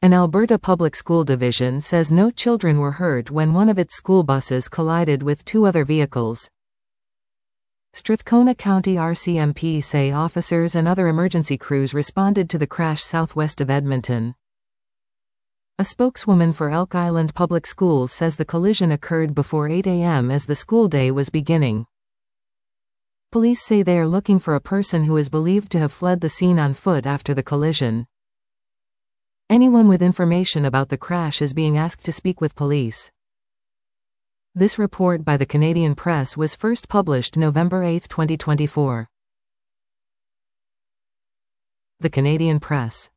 An Alberta Public School Division says no children were hurt when one of its school buses collided with two other vehicles. Strathcona County RCMP say officers and other emergency crews responded to the crash southwest of Edmonton. A spokeswoman for Elk Island Public Schools says the collision occurred before 8 a.m. as the school day was beginning. Police say they are looking for a person who is believed to have fled the scene on foot after the collision. Anyone with information about the crash is being asked to speak with police. This report by the Canadian Press was first published November 8, 2024. The Canadian Press.